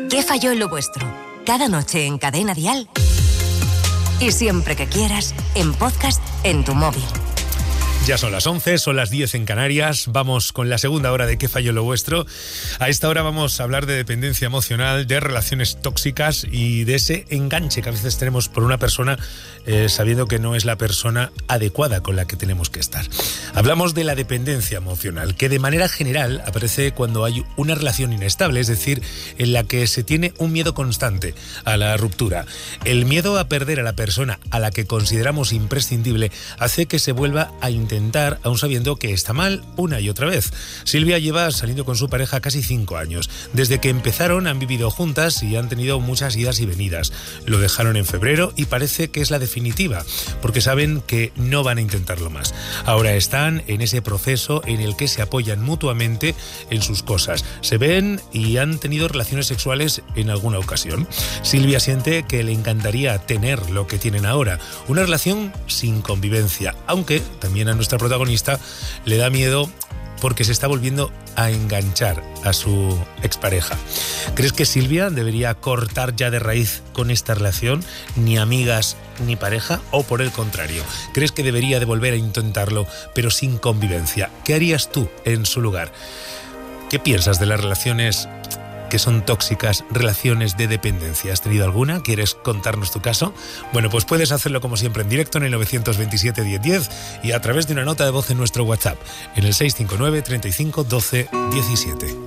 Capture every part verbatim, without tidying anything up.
¿Qué falló en lo vuestro? Cada noche en Cadena Dial. Y siempre que quieras, en podcast en tu móvil. Ya son las once, son las diez en Canarias. Vamos con la segunda hora de ¿Qué falló en lo vuestro? A esta hora vamos a hablar de dependencia emocional, de relaciones tóxicas y de ese enganche que a veces tenemos por una persona eh, sabiendo que no es la persona adecuada con la que tenemos que estar. Hablamos de la dependencia emocional, que de manera general aparece cuando hay una relación inestable, es decir, en la que se tiene un miedo constante a la ruptura. El miedo a perder a la persona a la que consideramos imprescindible hace que se vuelva a intentar intentar, aún sabiendo que está mal una y otra vez. Silvia lleva saliendo con su pareja casi cinco años. Desde que empezaron han vivido juntas y han tenido muchas idas y venidas. Lo dejaron en febrero y parece que es la definitiva, porque saben que no van a intentarlo más. Ahora están en ese proceso en el que se apoyan mutuamente en sus cosas. Se ven y han tenido relaciones sexuales en alguna ocasión. Silvia siente que le encantaría tener lo que tienen ahora, una relación sin convivencia, aunque también a nuestra protagonista le da miedo porque se está volviendo a enganchar a su expareja. ¿Crees que Silvia debería cortar ya de raíz con esta relación? Ni amigas ni pareja, o por el contrario, ¿crees que debería de volver a intentarlo pero sin convivencia? ¿Qué harías tú en su lugar? ¿Qué piensas de las relaciones que son tóxicas, relaciones de dependencia? ¿Has tenido alguna? ¿Quieres contarnos tu caso? Bueno, pues puedes hacerlo como siempre en directo en el nueve veintisiete diez diez y a través de una nota de voz en nuestro WhatsApp en el seis cinco nueve, treinta y cinco, doce, diecisiete.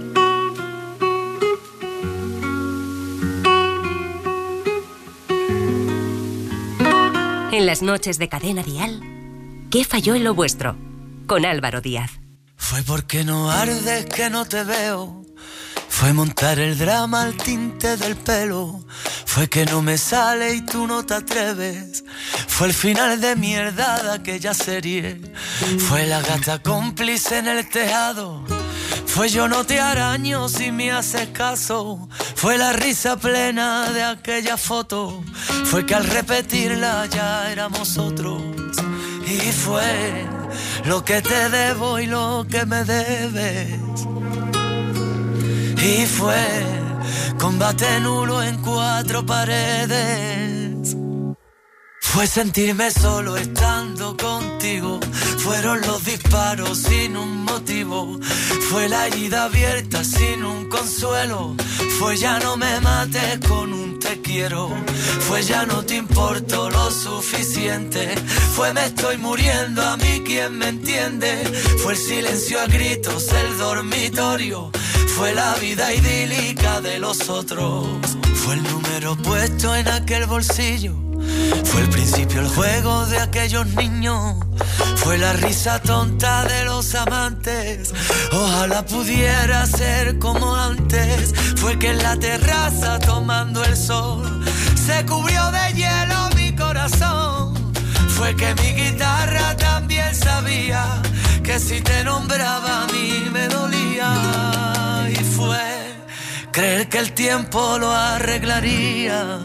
En las noches de Cadena Dial, ¿Qué falló en lo vuestro? Con Álvaro Díaz. Fue porque no ardes que no te veo. Fue montar el drama al tinte del pelo. Fue que no me sale y tú no te atreves. Fue el final de mierda de aquella serie. Fue la gata cómplice en el tejado. Fue yo no te araño si me haces caso. Fue la risa plena de aquella foto. Fue que al repetirla ya éramos otros. Y fue lo que te debo y lo que me debes. Y fue combate nulo en cuatro paredes. Fue sentirme solo estando contigo. Fueron los disparos sin un motivo. Fue la herida abierta sin un consuelo. Fue ya no me mates con un te quiero. Fue ya no te importo lo suficiente. Fue me estoy muriendo, a mí quien me entiende. Fue el silencio a gritos, el dormitorio. Fue la vida idílica de los otros. Fue el número puesto en aquel bolsillo. Fue el principio, el juego de aquellos niños. Fue la risa tonta de los amantes. Ojalá pudiera ser como antes. Fue que en la terraza tomando el sol se cubrió de hielo mi corazón. Fue que mi guitarra también sabía que si te nombraba a mí me dolía. Y fue creer que el tiempo lo arreglaría.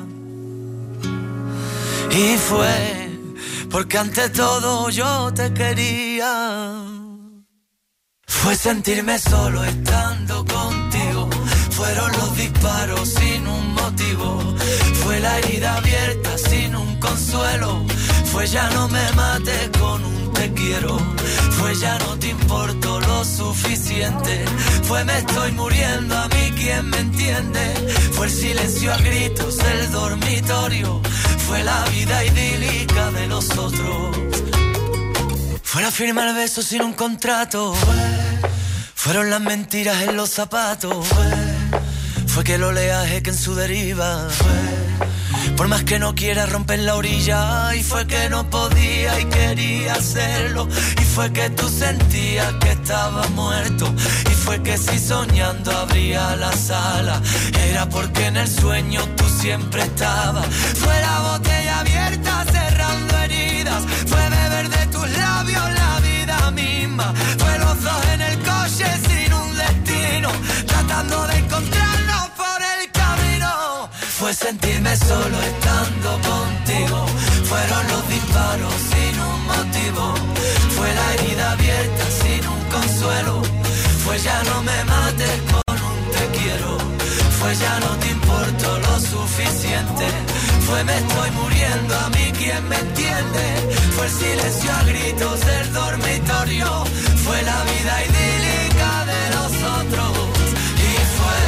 Y fue porque ante todo yo te quería. Fue sentirme solo estando contigo. Fueron los disparos sin un motivo. Fue la herida abierta sin un consuelo. Fue ya no me mates con un te quiero. Fue ya no te importo lo suficiente. Fue me estoy muriendo, a mí quien me entiende. Fue el silencio a gritos del dormitorio. Fue la vida idílica de los otros. Fue la firma el beso sin un contrato. Fue, fueron las mentiras en los zapatos. Fue, fue que el oleaje que en su deriva. Fue, por más que no quiera romper la orilla. Y fue que no podía y quería hacerlo. Y fue que tú sentías que estaba muerto. Y fue que si soñando abría la sala era porque en el sueño tú siempre estabas. Fue la botella abierta cerrando heridas. Fue beber de tus labios la vida misma. Fue los dos en el coche sin un destino, tratando de encontrarnos por el camino. Fue sentirme solo estando contigo. Fueron los disparos sin un motivo. Fue la herida abierta sin un consuelo. Fue ya no me mates con un te quiero. Fue Fue ya no te importo lo suficiente. Fue me estoy muriendo, a mí quien me entiende. Fue el silencio a gritos del dormitorio. Fue la vida idílica de nosotros. Y fue,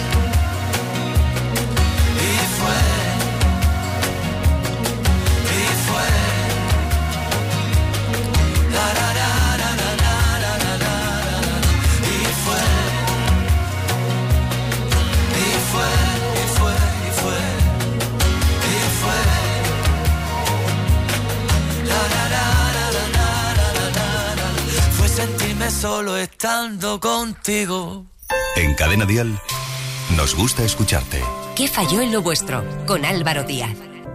y fue, y fue. La, la, la, la, la, la, la, la, la, la. Y fue, y fue, y fue, y fue, y fue. La, la, la, la, la, la, la, la, la. Fue sentirme solo estando contigo. En Cadena Dial nos gusta escucharte. ¿Qué falló en lo vuestro? Con Álvaro Díaz.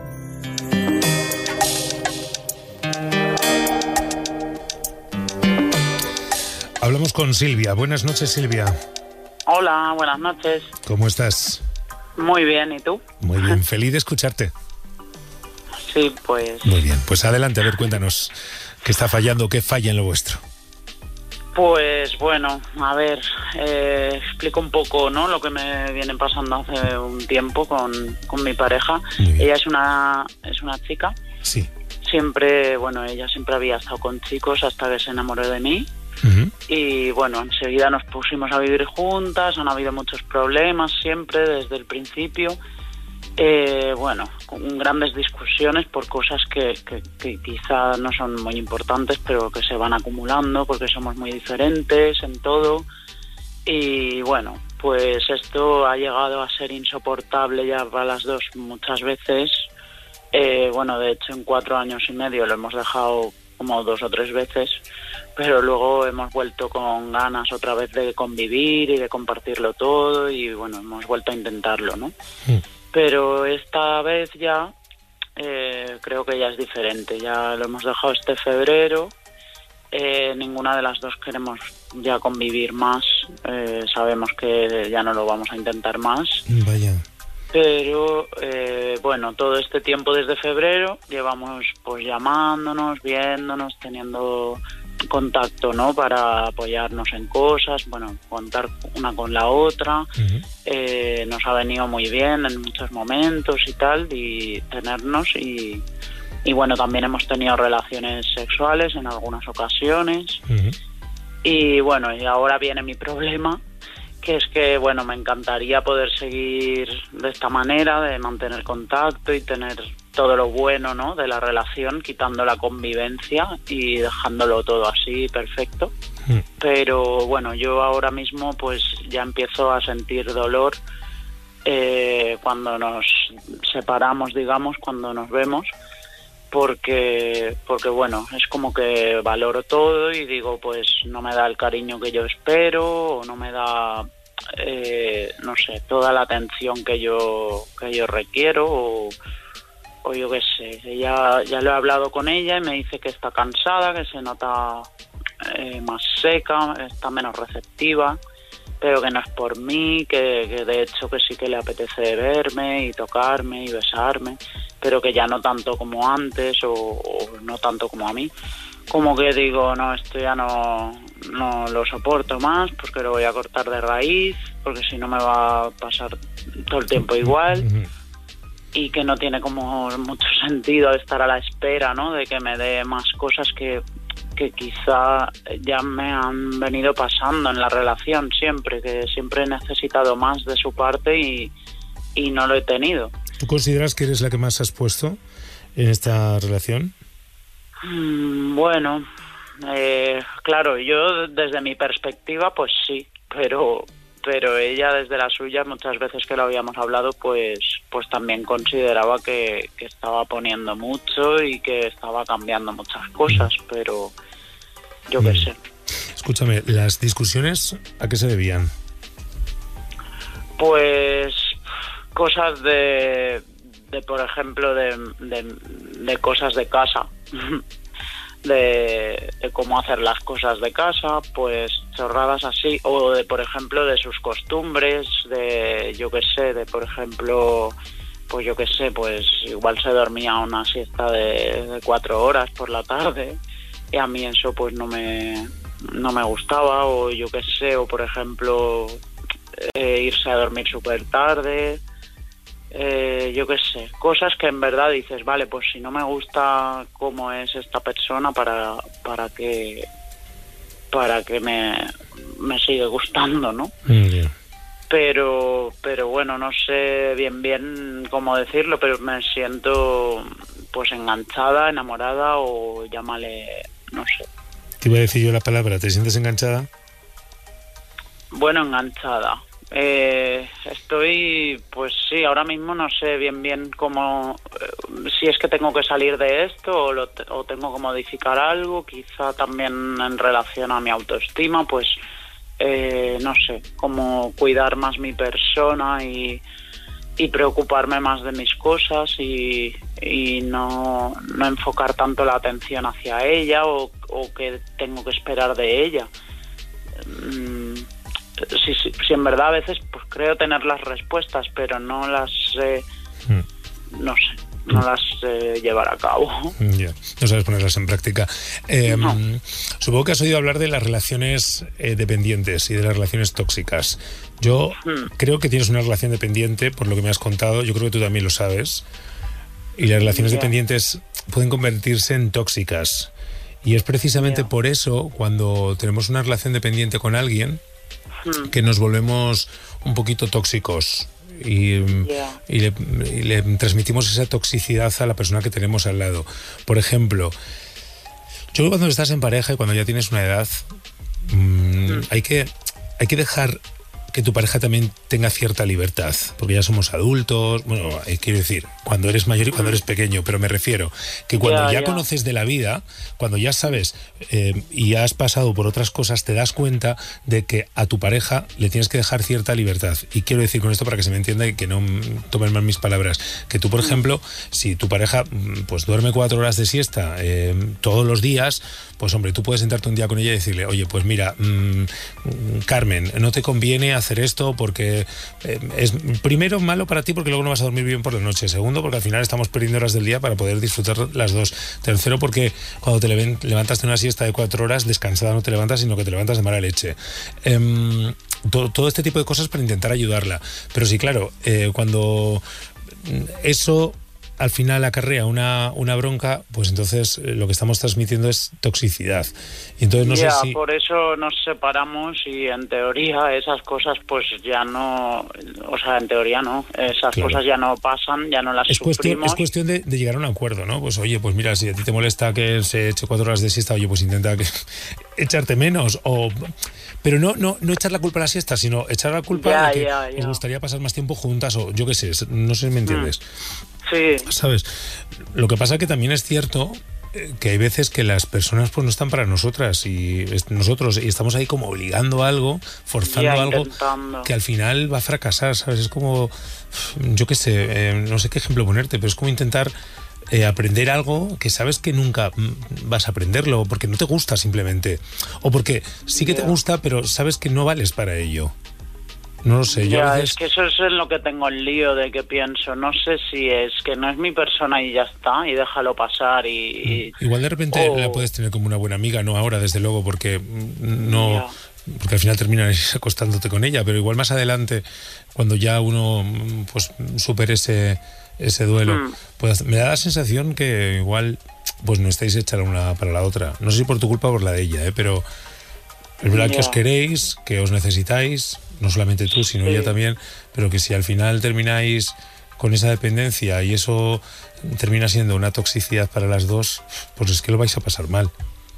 Hablamos con Silvia. Buenas noches, Silvia. Hola, buenas noches. ¿Cómo estás? Muy bien, ¿y tú? Muy bien, feliz de escucharte. Sí, pues... Muy bien, pues adelante, a ver, cuéntanos qué está fallando, qué falla en lo vuestro. Pues bueno, a ver, eh, explico un poco, ¿no?, lo que me viene pasando hace un tiempo con, con mi pareja. Ella es una, es una chica. Sí. Siempre, bueno, ella siempre había estado con chicos hasta que se enamoró de mí. Uh-huh. Y bueno, enseguida nos pusimos a vivir juntas, han habido muchos problemas siempre desde el principio. Eh, bueno, con grandes discusiones por cosas que, que, que quizá no son muy importantes, pero que se van acumulando porque somos muy diferentes en todo. Y bueno, pues esto ha llegado a ser insoportable ya para las dos muchas veces. Eh, bueno, de hecho en cuatro años y medio lo hemos dejado como dos o tres veces, pero luego hemos vuelto con ganas otra vez de convivir y de compartirlo todo y bueno, hemos vuelto a intentarlo, ¿no? Sí. Pero esta vez ya eh, creo que ya es diferente, ya lo hemos dejado este febrero, eh, ninguna de las dos queremos ya convivir más, eh, sabemos que ya no lo vamos a intentar más. Vaya. Pero eh, bueno, todo este tiempo desde febrero llevamos pues llamándonos, viéndonos, teniendo contacto, ¿no?, para apoyarnos en cosas, bueno, contar una con la otra. Uh-huh. eh, nos ha venido muy bien en muchos momentos y tal, y tenernos y, y bueno, también hemos tenido relaciones sexuales en algunas ocasiones. Uh-huh. Y bueno, y ahora viene mi problema, que es que, bueno, me encantaría poder seguir de esta manera, de mantener contacto y tener todo lo bueno, ¿no?, de la relación, quitando la convivencia y dejándolo todo así perfecto. Mm. Pero bueno, yo ahora mismo pues ya empiezo a sentir dolor eh, cuando nos separamos, digamos, cuando nos vemos, porque porque bueno, es como que valoro todo y digo, pues no me da el cariño que yo espero, o no me da eh, no sé, toda la atención que yo que yo requiero, o o yo qué sé. Ya, ya lo he hablado con ella y me dice que está cansada, que se nota eh, más seca, está menos receptiva, pero que no es por mí, que, que de hecho que sí que le apetece verme y tocarme y besarme, pero que ya no tanto como antes, o, o no tanto como a mí. Como que digo, no, esto ya no, no lo soporto más, porque lo voy a cortar de raíz, porque si no me va a pasar todo el tiempo igual. Y que no tiene como mucho sentido estar a la espera, ¿no?, de que me dé más cosas que, que quizá ya me han venido pasando en la relación siempre, que siempre he necesitado más de su parte y, y no lo he tenido. ¿Tú consideras que eres la que más has puesto en esta relación? Mm, bueno, eh, claro, yo desde mi perspectiva pues sí, pero... pero ella desde la suya, muchas veces que lo habíamos hablado, pues pues también consideraba que, que estaba poniendo mucho y que estaba cambiando muchas cosas, pero yo qué sé. Escúchame, ¿las discusiones a qué se debían? Pues cosas de, de por ejemplo, de, de, de cosas de casa. De, de cómo hacer las cosas de casa, pues chorradas así, o de, por ejemplo, de sus costumbres, de, yo qué sé, de, por ejemplo, pues yo qué sé, pues igual se dormía una siesta de, de cuatro horas por la tarde, y a mí eso pues no me, no me gustaba, o yo qué sé, o por ejemplo, eh, de irse a dormir súper tarde, eh, yo qué sé, cosas que en verdad dices, vale, pues si no me gusta cómo es esta persona, para para que para que me, me sigue gustando, ¿no? Mm. Pero, pero bueno, no sé bien bien cómo decirlo, pero me siento pues enganchada, enamorada o llámale, no sé. Te iba a decir yo la palabra, ¿te sientes enganchada? Bueno, enganchada. Eh, estoy, pues sí, ahora mismo no sé bien bien cómo, eh, si es que tengo que salir de esto o, lo, o tengo que modificar algo, quizá también en relación a mi autoestima, pues eh, no sé, cómo cuidar más mi persona y, y preocuparme más de mis cosas y, y no, no enfocar tanto la atención hacia ella o, o que tengo que esperar de ella. Mm, Si, si, si en verdad a veces pues creo tener las respuestas, pero no las sé, mm. no sé, no las sé llevar a cabo. Ya, yeah. No sabes ponerlas en práctica. Eh, no. Supongo que has oído hablar de las relaciones eh, dependientes y de las relaciones tóxicas. Yo mm. creo que tienes una relación dependiente, por lo que me has contado, yo creo que tú también lo sabes. Y las relaciones yeah. dependientes pueden convertirse en tóxicas. Y es precisamente yeah. por eso, cuando tenemos una relación dependiente con alguien, que nos volvemos un poquito tóxicos y, yeah. y, le, y le transmitimos esa toxicidad a la persona que tenemos al lado. Por ejemplo, yo creo que cuando estás en pareja y cuando ya tienes una edad, mmm, mm. hay que, hay que dejar que tu pareja también tenga cierta libertad, porque ya somos adultos, bueno, eh, quiero decir, cuando eres mayor y cuando eres pequeño, pero me refiero que cuando yeah, ya yeah. conoces de la vida, cuando ya sabes eh, y has pasado por otras cosas, te das cuenta de que a tu pareja le tienes que dejar cierta libertad. Y quiero decir con esto, para que se me entienda y que no tomen mal mis palabras, que tú, por ejemplo, si tu pareja pues duerme cuatro horas de siesta eh, todos los días, pues hombre, tú puedes sentarte un día con ella y decirle, oye, pues mira, mmm, Carmen, no te conviene hacer esto porque eh, es primero malo para ti porque luego no vas a dormir bien por la noche. Segundo, porque al final estamos perdiendo horas del día para poder disfrutar las dos. Tercero, porque cuando te levantas de una siesta de cuatro horas, descansada no te levantas, sino que te levantas de mala leche. Eh, todo, todo este tipo de cosas para intentar ayudarla. Pero sí, claro, eh, cuando eso al final acarrea una, una bronca, pues entonces eh, lo que estamos transmitiendo es toxicidad. Y entonces no ya, sé si... por eso nos separamos y en teoría esas cosas pues ya no... O sea, en teoría no. Esas claro. cosas ya no pasan, ya no las es sufrimos. Cuestión, es cuestión de, de llegar a un acuerdo, ¿no? Pues oye, pues mira, si a ti te molesta que se eche cuatro horas de siesta, oye, pues intenta que, echarte menos o... Pero no, no, no echar la culpa a la siesta, sino echar la culpa ya, de que ya, ya. os gustaría pasar más tiempo juntas o yo qué sé, no sé si me entiendes. Sí. ¿Sabes? Lo que pasa que también es cierto que hay veces que las personas pues no están para nosotras y nosotros y estamos ahí como obligando algo, forzando ya, algo intentando. Que al final va a fracasar, ¿sabes? Es como, yo qué sé, eh, no sé qué ejemplo ponerte, pero es como intentar eh, aprender algo que sabes que nunca vas a aprenderlo porque no te gusta simplemente, o porque sí que yeah. te gusta pero sabes que no vales para ello. No lo sé, yo ya, a veces... es que eso es en lo que tengo el lío de que pienso, no sé si es que no es mi persona y ya está, y déjalo pasar y... y... Igual de repente oh. la puedes tener como una buena amiga, no ahora desde luego, porque no... Ya. Porque al final terminas acostándote con ella, pero igual más adelante, cuando ya uno pues supere ese, ese duelo, mm. pues me da la sensación que igual pues no estáis hechas la una para la otra. No sé si por tu culpa o por la de ella, ¿eh? Pero es verdad yeah. que os queréis, que os necesitáis, no solamente tú, sino sí. ella también, pero que si al final termináis con esa dependencia y eso termina siendo una toxicidad para las dos, pues es que lo vais a pasar mal.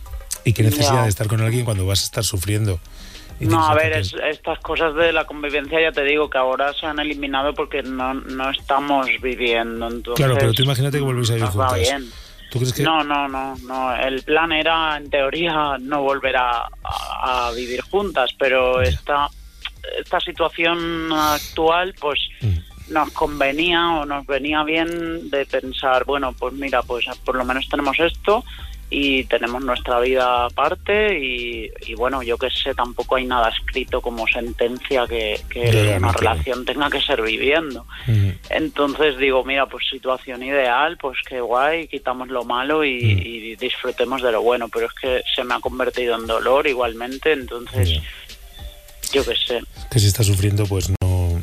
Y qué necesidad yeah. de estar con alguien cuando vas a estar sufriendo. No, a ver, es, estas cosas de la convivencia ya te digo que ahora se han eliminado porque no, no estamos viviendo. Entonces, claro, pero tú imagínate que volvéis a vivir juntas. Bien. ¿Tú crees que...? No, no, no, no. El plan era, en teoría, no volver a, a, a vivir juntas, pero yeah. esta, esta situación actual, pues... Mm. nos convenía o nos venía bien de pensar, bueno, pues mira, pues por lo menos tenemos esto y tenemos nuestra vida aparte y, y bueno, yo qué sé, tampoco hay nada escrito como sentencia que, que yeah, una no relación creo. tenga que ser viviendo. Mm. Entonces digo, mira, pues situación ideal, pues qué guay, quitamos lo malo y, mm. y disfrutemos de lo bueno, pero es que se me ha convertido en dolor igumente, entonces yeah. yo qué sé. Que si está sufriendo, pues no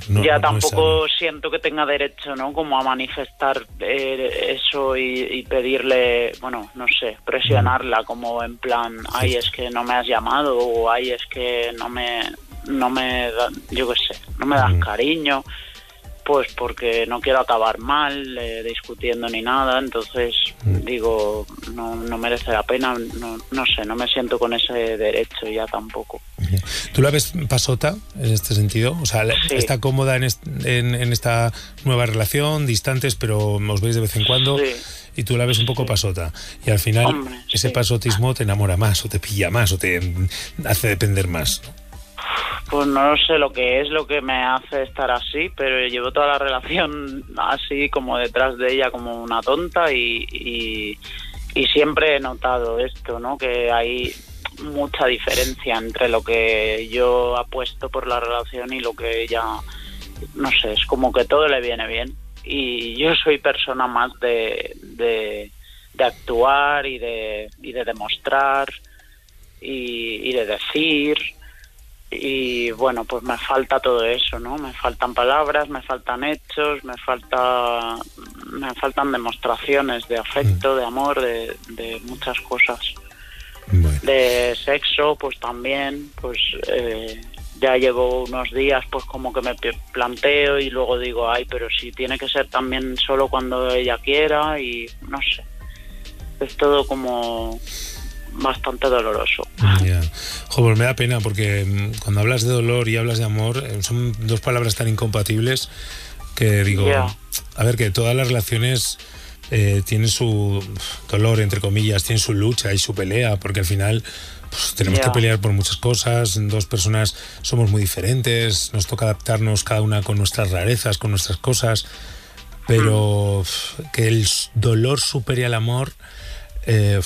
no, ya no tampoco siento que tenga derecho, ¿no? Como a manifestar eh, eso y, y pedirle, bueno, no sé, presionarla como en plan, ay, es que no me has llamado, o ay, es que no me, no me, da, yo qué sé, no me das mm. cariño, pues porque no quiero acabar mal, eh, discutiendo ni nada, entonces mm. digo, no, no merece la pena, no, no sé, no me siento con ese derecho ya tampoco. ¿Tú la ves pasota en este sentido? O sea, sí. ¿está cómoda en, est- en, en esta nueva relación, distantes, pero os veis de vez en cuando? Sí. Y tú la ves un poco sí. pasota. Y al final, Hombre, ese sí. pasotismo te enamora más, o te pilla más, o te hace depender más. Pues no sé lo que es lo que me hace estar así, pero llevo toda la relación así, como detrás de ella, como una tonta, y, y, y siempre he notado esto, ¿no? Que hay mucha diferencia entre lo que yo apuesto por la relación y lo que ella, no sé, es como que todo le viene bien, y yo soy persona más de de, de actuar y de y de demostrar y, y de decir, y bueno, pues me falta todo eso, ¿no? Me faltan palabras, me faltan hechos, me falta me faltan demostraciones de afecto, de amor, de, de muchas cosas. Bueno. De sexo, pues también, pues eh, ya llevo unos días pues como que me planteo y luego digo, ay, pero si tiene que ser también solo cuando ella quiera, y no sé, es todo como bastante doloroso. Yeah. Joder, me da pena porque cuando hablas de dolor y hablas de amor, son dos palabras tan incompatibles que digo, yeah. a ver, que todas las relaciones Eh, tienen su dolor, entre comillas, tienen su lucha y su pelea, porque al final pues, tenemos yeah. que pelear por muchas cosas. Dos personas somos muy diferentes, nos toca adaptarnos cada una con nuestras rarezas, con nuestras cosas, pero mm. que el dolor supere al amor, eh,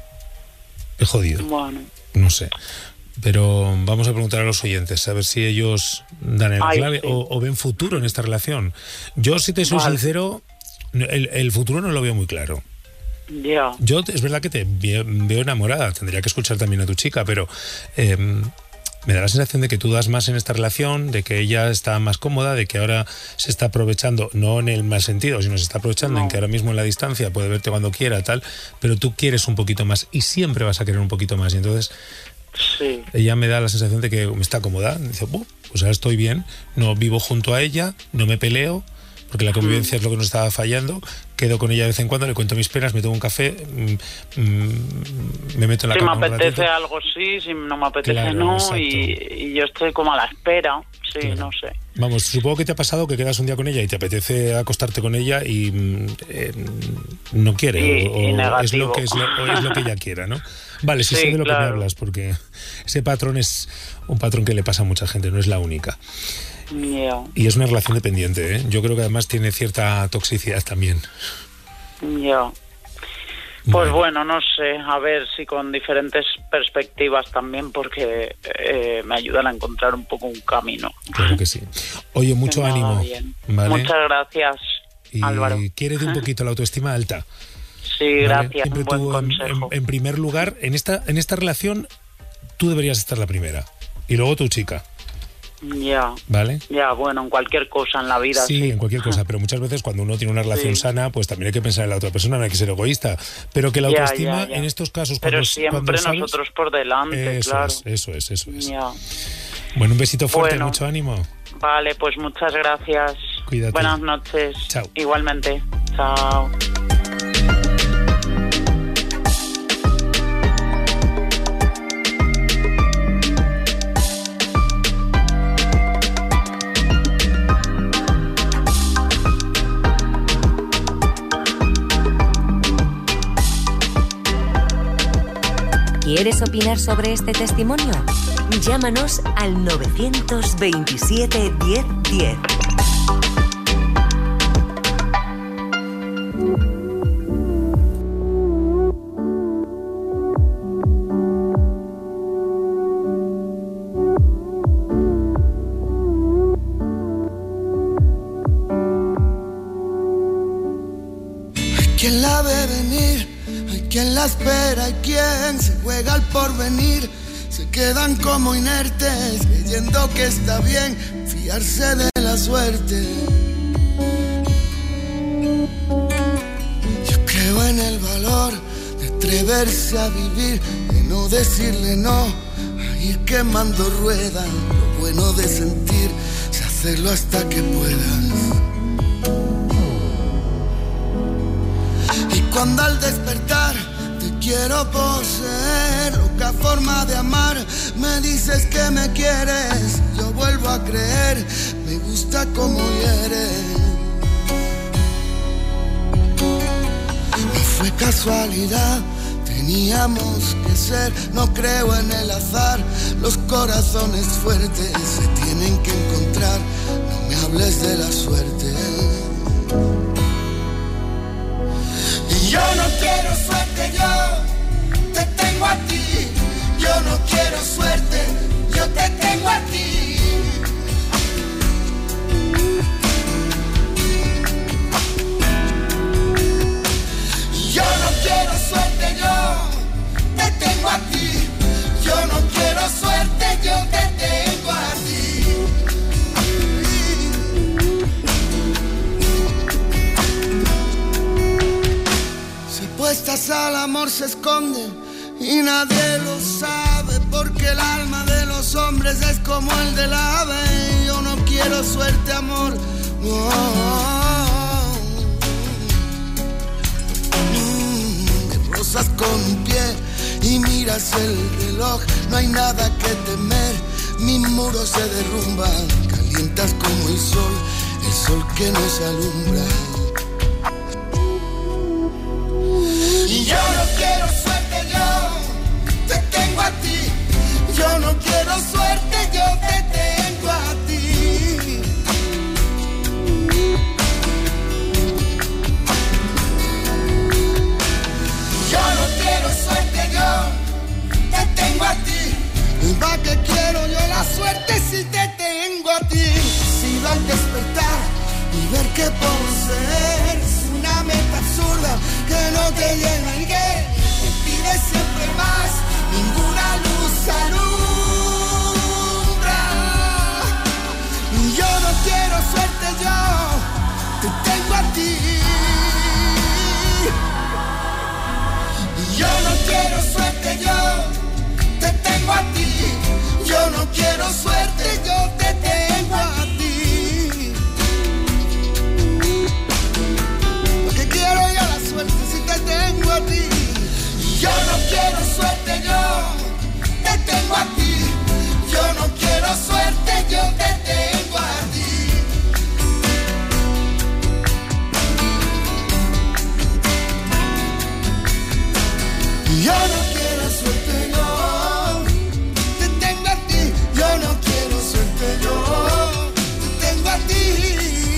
es jodido. Bueno. No sé, pero vamos a preguntar a los oyentes a ver si ellos dan el Ay, clave sí. o, o ven futuro en esta relación. Yo, si te soy vale. sincero, El, el futuro no lo veo muy claro. Yeah. Yo es verdad que te veo, veo enamorada, tendría que escuchar también a tu chica, pero eh, me da la sensación de que tú das más en esta relación, de que ella está más cómoda, de que ahora se está aprovechando, no en el mal sentido, sino se está aprovechando no. en que ahora mismo en la distancia puede verte cuando quiera, tal, pero tú quieres un poquito más y siempre vas a querer un poquito más, y entonces sí. ella me da la sensación de que está cómoda, dice, pues ahora estoy bien, no vivo junto a ella, no me peleo, porque la convivencia mm. es lo que nos estaba fallando, quedo con ella de vez en cuando, le cuento mis penas, me tomo un café, mmm, mmm, me meto en la si cama. Si me apetece algo sí, si no me apetece claro, no, y, y yo estoy como a la espera, sí, claro. no sé. Vamos, supongo que te ha pasado que quedas un día con ella y te apetece acostarte con ella y eh, no quiere, y, o, y o, es lo que es, lo, o es lo que ella quiera, ¿no? Vale, sí, sí sé de lo claro. que me hablas, porque ese patrón es un patrón que le pasa a mucha gente, no es la única. Yeah. Y es una relación dependiente, ¿eh? Yo creo que además tiene cierta toxicidad también. Ya. Yeah. Pues bueno. bueno, no sé, a ver si con diferentes perspectivas también, porque eh, me ayudan a encontrar un poco un camino. Claro que sí. Oye, mucho que ánimo. ¿Vale? Muchas gracias, y Álvaro. Y quiérete un poquito la autoestima alta. Sí, gracias, ¿vale? un buen tú, consejo. En, en primer lugar, en esta, en esta relación, tú deberías estar la primera. Y luego tu chica. Ya, ¿vale? Ya, bueno, en cualquier cosa en la vida. Sí, sí, en cualquier cosa, pero muchas veces cuando uno tiene una relación sí. sana, pues también hay que pensar en la otra persona, no hay que ser egoísta. Pero que la ya, autoestima, ya, ya. en estos casos, pero cuando, siempre cuando sabes, nosotros por delante, eso claro. Es, eso es, eso es. Ya. Bueno, un besito fuerte, bueno, mucho ánimo. Vale, pues muchas gracias. Cuídate. Buenas noches. Chao. Igualmente. Chao. ¿Quieres opinar sobre este testimonio? Llámanos al nueve dos siete, diez, diez. Hay quien la ve venir, hay quien la espera, hay quien se juega al porvenir. Se quedan como inertes, creyendo que está bien fiarse de las suerte. Yo creo en el valor de atreverse a vivir, de no decirle no, a ir quemando ruedas. Lo bueno de sentir, es hacerlo hasta que puedas. Y cuando al despertar te quiero poseer, loca forma de amar, me dices que me quieres, yo vuelvo a creer, me gusta como hieres. No fue casualidad, teníamos que ser, no creo en el azar, los corazones fuertes se tienen que encontrar, no me hables de la suerte. Y yo no quiero suerte, yo te tengo a ti. Yo no quiero suerte, yo te tengo a ti. Yo no quiero suerte, yo te tengo a ti. Yo no quiero suerte, yo te tengo a ti. Si puestas al amor se esconde y nadie lo sabe, porque el alma de los hombres es como el del ave. Yo no quiero suerte, amor, no. Mm, me rozas con un pie y miras el reloj, no hay nada que temer, mi muro se derrumba, calientas como el sol, el sol que nos alumbra. Y yo no quiero suerte, yo te tengo a ti. Yo no quiero suerte, yo te tengo a ti. Yo no quiero suerte, yo te tengo a ti. ¿Y para qué quiero yo la suerte si te tengo a ti? Si al despertar y ver que poseer es una meta absurda que no te llena y que te pide siempre más, ninguna luz alumbra. Y yo no quiero suerte, yo te tengo a ti. Y yo no quiero suerte, yo te tengo a ti. Yo no quiero suerte, yo te tengo a ti. Porque quiero yo la suerte si te tengo a ti. Yo no quiero suerte, yo te tengo a ti. Yo no quiero suerte, yo te tengo a ti. Yo no quiero suerte, yo te tengo a ti. Yo no quiero suerte, yo te tengo a ti.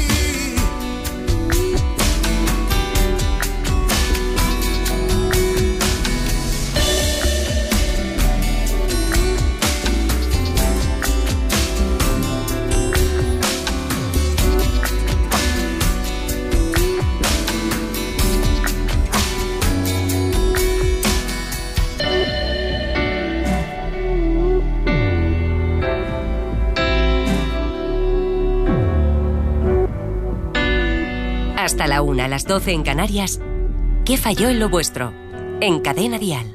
Hasta la una, a las doce en Canarias. ¿Qué falló en lo vuestro? En Cadena Dial.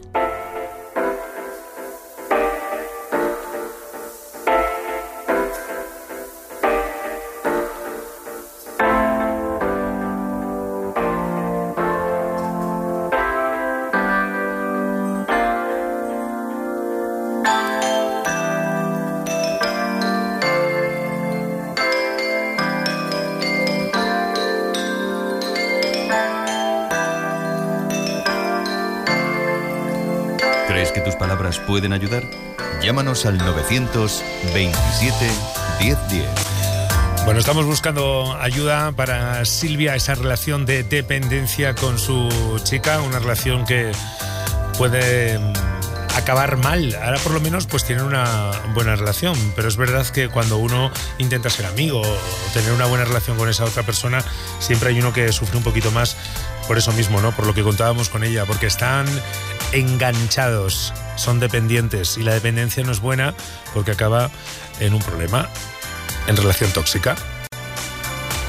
¿Pueden ayudar? Llámanos al novecientos veintisiete diez diez. Bueno, estamos buscando ayuda para Silvia, esa relación de dependencia con su chica, una relación que puede acabar mal. Ahora por lo menos pues tienen una buena relación, pero es verdad que cuando uno intenta ser amigo o tener una buena relación con esa otra persona, siempre hay uno que sufre un poquito más por eso mismo, ¿no? Por lo que contábamos con ella, porque están enganchados, son dependientes, y la dependencia no es buena porque acaba en un problema, en relación tóxica.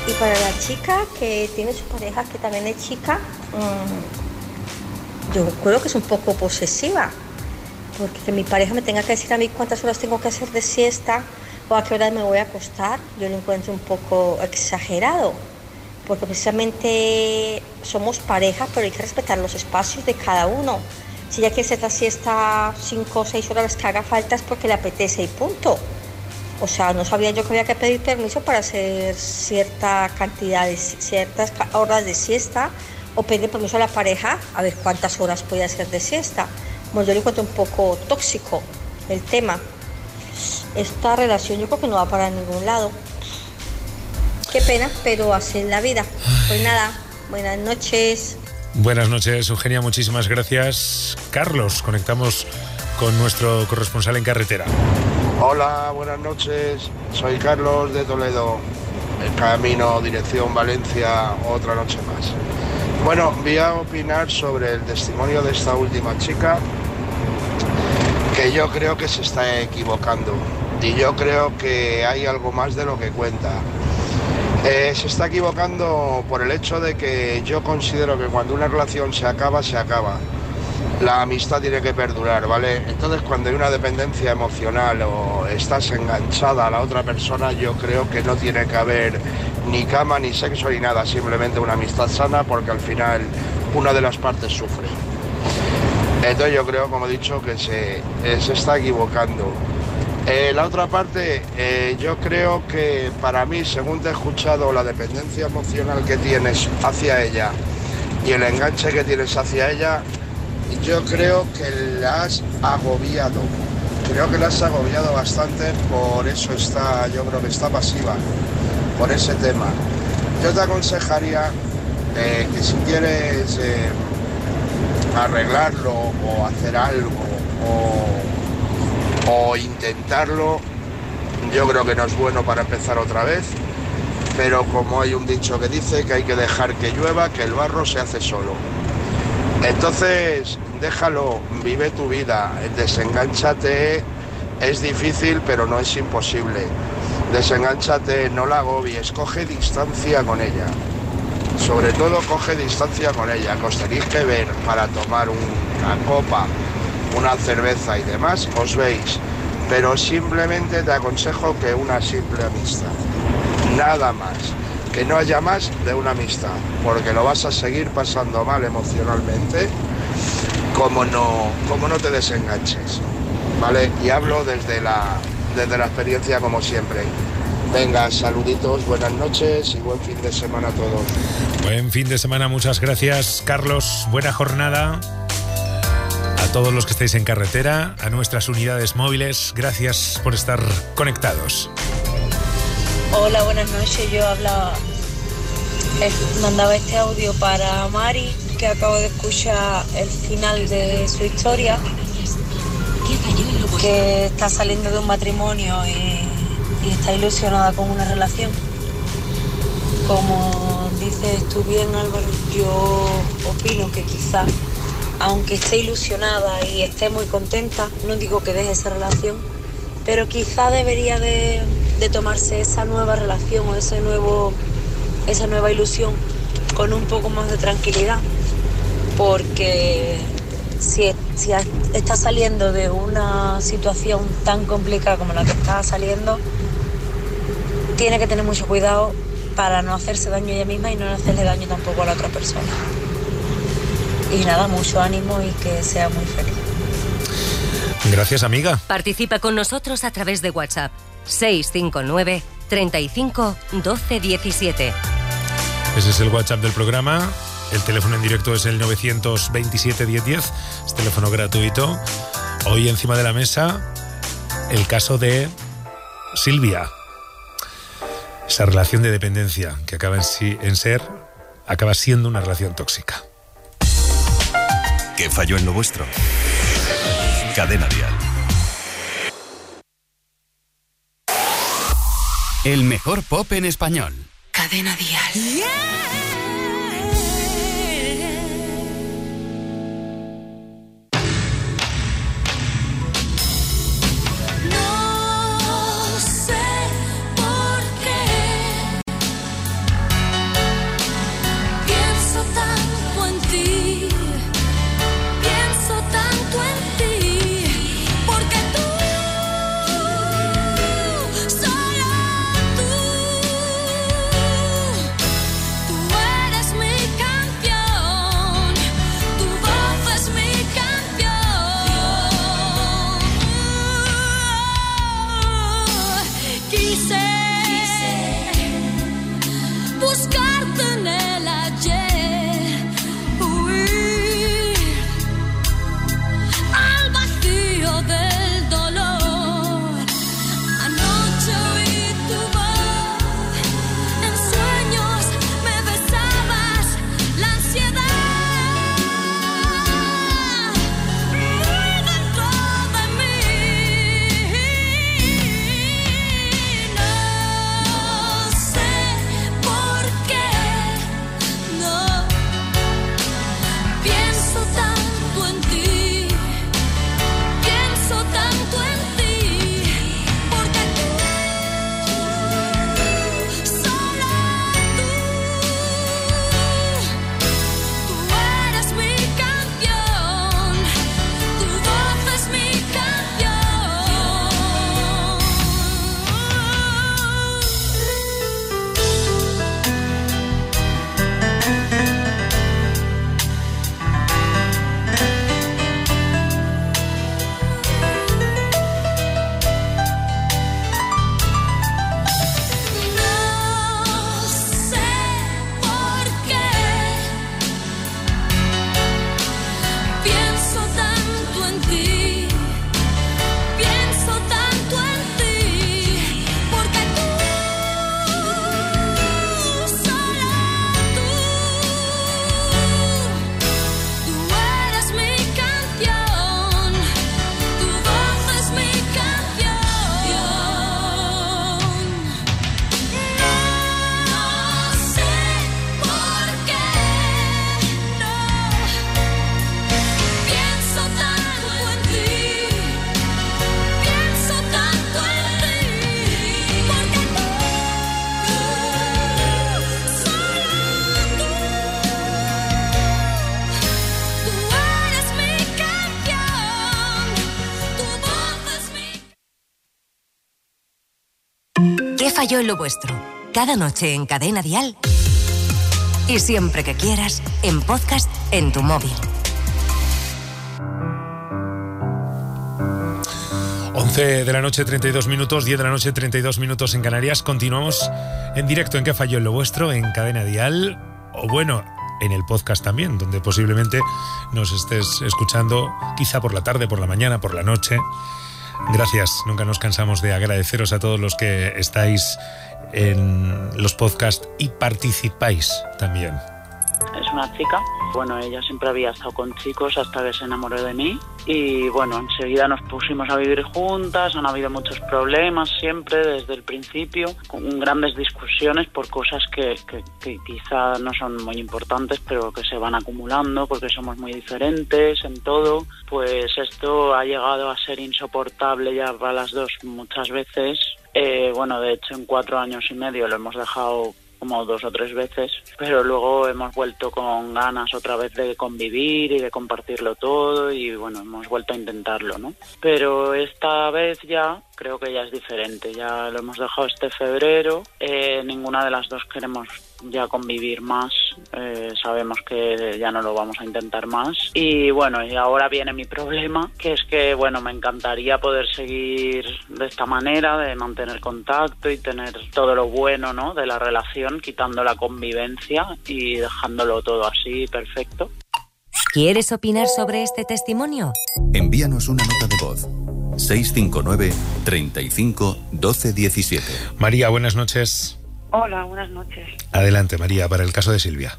Y para la chica que tiene su pareja, que también es chica, mmm, yo creo que es un poco posesiva. Porque que mi pareja me tenga que decir a mí cuántas horas tengo que hacer de siesta o a qué hora me voy a acostar, yo lo encuentro un poco exagerado. Porque precisamente somos pareja, pero hay que respetar los espacios de cada uno. Si ella quiere hacer la siesta cinco o seis horas que haga falta es porque le apetece y punto. O sea, no sabía yo que había que pedir permiso para hacer cierta cantidad de ciertas horas de siesta o pedir permiso a la pareja a ver cuántas horas puede hacer de siesta. Bueno, yo lo encuentro un poco tóxico el tema. Esta relación yo creo que no va para ningún lado. Qué pena, pero así es la vida. Pues nada, buenas noches. Buenas noches, Eugenia, muchísimas gracias. Carlos, conectamos con nuestro corresponsal en carretera. Hola, buenas noches. Soy Carlos de Toledo. El camino, dirección Valencia, otra noche más. Bueno, voy a opinar sobre el testimonio de esta última chica, que yo creo que se está equivocando. Y yo creo que hay algo más de lo que cuenta. Eh, se está equivocando por el hecho de que yo considero que cuando una relación se acaba, se acaba. La amistad tiene que perdurar, ¿vale? Entonces, cuando hay una dependencia emocional o estás enganchada a la otra persona, yo creo que no tiene que haber ni cama, ni sexo, ni nada, simplemente una amistad sana, porque al final una de las partes sufre. Entonces yo creo, como he dicho, que se, eh, se está equivocando. Eh, la otra parte, eh, yo creo que para mí, según te he escuchado, la dependencia emocional que tienes hacia ella y el enganche que tienes hacia ella, yo creo que la has agobiado. Creo que la has agobiado bastante, por eso está, yo creo que está pasiva, por ese tema. Yo te aconsejaría eh, que si quieres eh, arreglarlo o hacer algo o, o intentarlo, yo creo que no es bueno para empezar otra vez, pero como hay un dicho que dice que hay que dejar que llueva, que el barro se hace solo. Entonces, déjalo, vive tu vida, desengánchate, es difícil pero no es imposible. Desengánchate, no la agobies, coge distancia con ella. Sobre todo coge distancia con ella, que os tenéis que ver para tomar una copa, una cerveza y demás, os veis. Pero simplemente te aconsejo que una simple amistad, nada más. Que no haya más de una amistad, porque lo vas a seguir pasando mal emocionalmente como no, como no te desenganches, ¿vale? Y hablo desde la, desde la experiencia como siempre. Venga, saluditos, buenas noches y buen fin de semana a todos. Buen fin de semana, muchas gracias, Carlos. Buena jornada a todos los que estáis en carretera, a nuestras unidades móviles. Gracias por estar conectados. Hola, buenas noches. Yo hablaba, eh, mandaba este audio para Mari, que acabo de escuchar el final de su historia, que está saliendo de un matrimonio y, y está ilusionada con una relación. Como dices tú bien, Álvaro, yo opino que quizás, aunque esté ilusionada y esté muy contenta, no digo que deje esa relación, pero quizá debería de, de tomarse esa nueva relación o ese nuevo, esa nueva ilusión con un poco más de tranquilidad, porque si, si está saliendo de una situación tan complicada como la que está saliendo, tiene que tener mucho cuidado para no hacerse daño a ella misma y no hacerle daño tampoco a la otra persona. Y nada, mucho ánimo y que sea muy feliz. Gracias, amiga. Participa con nosotros a través de WhatsApp seis cinco nueve, treinta y cinco, doce diecisiete. Ese es el WhatsApp del programa. El teléfono en directo es el novecientos veintisiete diez diez. Es teléfono gratuito. Hoy encima de la mesa el caso de Silvia. Esa relación de dependencia que acaba en, sí, en ser, acaba siendo una relación tóxica. ¿Qué falló en lo vuestro? Cadena Dial. El mejor pop en español. Cadena Dial. Yeah. No sé por qué falló en lo vuestro? Cada noche en Cadena Dial. Y siempre que quieras, en podcast en tu móvil. once de la noche, treinta y dos minutos, diez de la noche, treinta y dos minutos en Canarias. Continuamos en directo en ¿Qué falló en lo vuestro? En Cadena Dial, o bueno, en el podcast también, donde posiblemente nos estés escuchando, quizá por la tarde, por la mañana, por la noche. Gracias, nunca nos cansamos de agradeceros a todos los que estáis en los podcasts y participáis también. Es una chica, bueno, ella siempre había estado con chicos hasta que se enamoró de mí y bueno, enseguida nos pusimos a vivir juntas, han habido muchos problemas siempre desde el principio, con grandes discusiones por cosas que, que, que quizá no son muy importantes pero que se van acumulando porque somos muy diferentes en todo, pues esto ha llegado a ser insoportable ya para las dos muchas veces, eh, bueno, de hecho en cuatro años y medio lo hemos dejado como dos o tres veces, pero luego hemos vuelto con ganas otra vez de convivir y de compartirlo todo y bueno, hemos vuelto a intentarlo, ¿no? Pero esta vez ya creo que ya es diferente, ya lo hemos dejado este febrero, eh, ninguna de las dos queremos ya convivir más, eh, sabemos que ya no lo vamos a intentar más y bueno, y ahora viene mi problema, que es que bueno, me encantaría poder seguir de esta manera, de mantener contacto y tener todo lo bueno, ¿no?, de la relación, quitando la convivencia y dejándolo todo así perfecto. ¿Quieres opinar sobre este testimonio? Envíanos una nota de voz. seis cinco nueve, treinta y cinco, doce diecisiete. María, buenas noches. Hola, buenas noches. Adelante, María, para el caso de Silvia.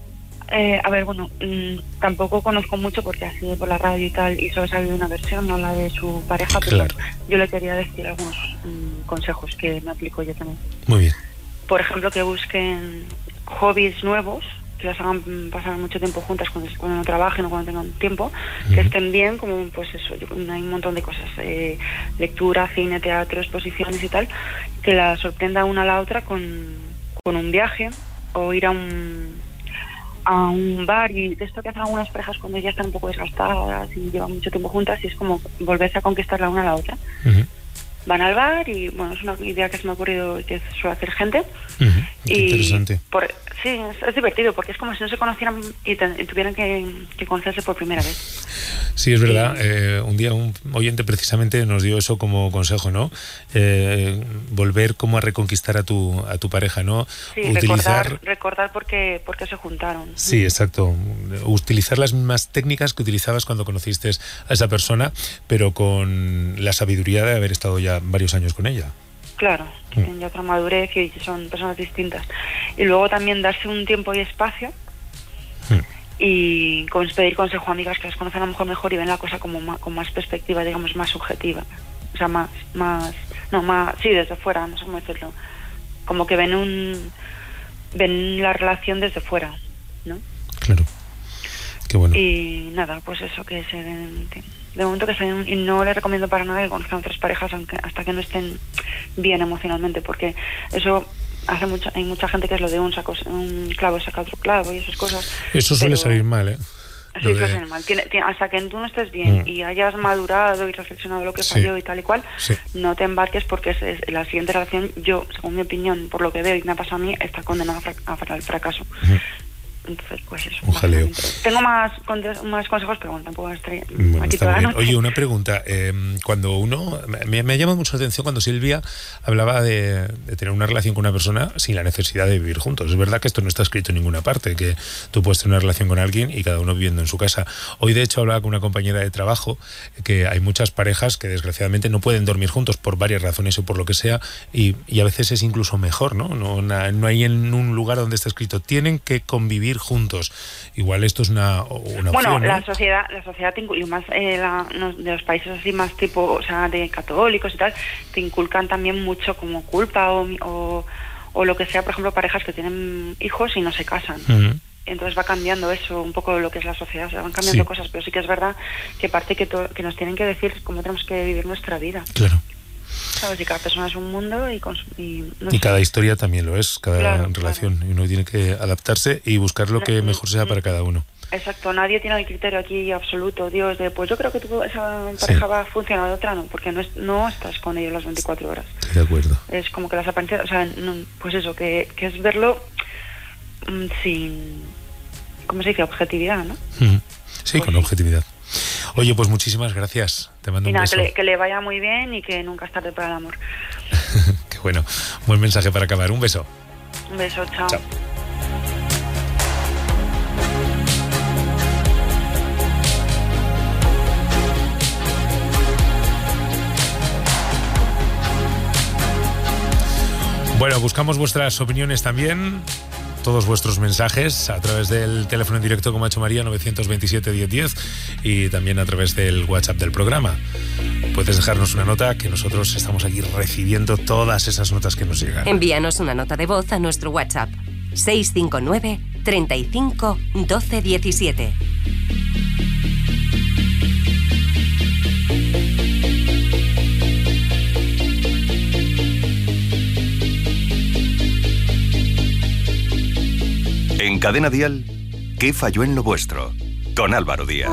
Eh, a ver, bueno, mmm, tampoco conozco mucho porque ha sido por la radio y tal, y solo he sabido una versión, no la de su pareja, pero claro, yo le quería decir algunos mmm, consejos que me aplico yo también. Muy bien. Por ejemplo, que busquen hobbies nuevos, que las hagan pasar mucho tiempo juntas cuando, cuando no trabajen o cuando tengan tiempo, uh-huh. que estén bien, como pues eso, yo, hay un montón de cosas, eh, lectura, cine, teatro, exposiciones y tal, que la sorprenda una a la otra con, con un viaje o ir a un a un bar, y de esto que hacen algunas parejas cuando ya están un poco desgastadas y llevan mucho tiempo juntas, y es como volverse a conquistar la una a la otra. Uh-huh. Van al bar y bueno, es una idea que se me ha ocurrido que suele hacer gente. Uh-huh. Qué y interesante. Por, sí, es, es divertido porque es como si no se conocieran y, te, y tuvieran que, que conocerse por primera vez. Sí, es verdad. Eh, un día un oyente precisamente nos dio eso como consejo, ¿no? Eh, volver como a reconquistar a tu a tu pareja, ¿no? Sí, utilizar recordar, recordar por qué, por qué se juntaron. Sí, exacto. Utilizar las mismas técnicas que utilizabas cuando conociste a esa persona, pero con la sabiduría de haber estado ya varios años con ella. Claro, que tienen ya otra madurez y son personas distintas. Y luego también darse un tiempo y espacio hmm. y pedir consejo a amigas que las conocen a lo mejor mejor y ven la cosa como más, con más perspectiva, digamos, más subjetiva. O sea, más, más, no, más, sí, desde fuera, no sé cómo decirlo. Como que ven un, ven la relación desde fuera, ¿no? Claro. Qué bueno. Y nada, pues eso, que se den, de momento que se den, y no les recomiendo para nada que conozcan otras parejas aunque, hasta que no estén bien emocionalmente, porque eso hace mucha, hay mucha gente que es lo de un saco, un clavo saca otro clavo y esas cosas. Eso suele pero, salir mal, ¿eh? Sí, suele de... salir mal. Tiene, tiene, hasta que tú no estés bien mm. y hayas madurado y reflexionado lo que sí. falló y tal y cual, sí. no te embarques porque es, es, la siguiente relación, yo, según mi opinión, por lo que veo y me ha pasado a mí, está condenada a, fra- a fracaso. Mm. Entonces, pues eso. Un jaleo. Tengo más, más consejos, pero bueno, tampoco estoy bueno, aquí toda la noche. Oye, una pregunta. Eh, cuando uno... Me, me llama mucho la atención cuando Silvia hablaba de, de tener una relación con una persona sin la necesidad de vivir juntos. Es verdad que esto no está escrito en ninguna parte, que tú puedes tener una relación con alguien y cada uno viviendo en su casa. Hoy, de hecho, hablaba con una compañera de trabajo que hay muchas parejas que, desgraciadamente, no pueden dormir juntos por varias razones o por lo que sea, y, y a veces es incluso mejor, ¿no? No, no hay en un lugar donde está escrito tienen que convivir juntos. Igual esto es una, una bueno, opción, ¿no? la sociedad, la sociedad te inculca, y más eh, la, no, de los países así más tipo, o sea, de católicos y tal, te inculcan también mucho como culpa o, o, o lo que sea, por ejemplo, parejas que tienen hijos y no se casan. Uh-huh. Entonces va cambiando eso, un poco lo que es la sociedad, o sea, van cambiando sí. cosas, pero sí que es verdad que parte que, to, que nos tienen que decir cómo tenemos que vivir nuestra vida. Claro. ¿Sabes? Y cada persona es un mundo y, con, y, no y cada historia también lo es, cada claro, relación. Claro. Y uno tiene que adaptarse y buscar lo que no, mejor sea no, para cada uno. Exacto, nadie tiene el criterio aquí absoluto, Dios, de pues yo creo que tu, esa pareja sí. va a funcionar, de otra no, porque no, es, no estás con ellos las veinticuatro horas. Estoy de acuerdo. Es como que las apariencias, o sea, no, pues eso, que, que es verlo mmm, sin, ¿cómo se dice? Objetividad, ¿no? Mm. Sí, pues con sí. objetividad. Oye, pues muchísimas gracias. Te mando y un nada, beso. que le, que le vaya muy bien y que nunca es tarde para el amor. Qué bueno. Buen mensaje para acabar. Un beso. Un beso, chao. Chao. Bueno, buscamos vuestras opiniones también. Todos vuestros mensajes a través del teléfono en directo, como ha hecho María, nueve dos siete, diez diez, y también a través del WhatsApp del programa. Puedes dejarnos una nota, que nosotros estamos aquí recibiendo todas esas notas que nos llegan. Envíanos una nota de voz a nuestro WhatsApp seis cinco nueve, treinta y cinco, doce diecisiete. En Cadena Dial, ¿qué falló en lo vuestro? Con Álvaro Díaz.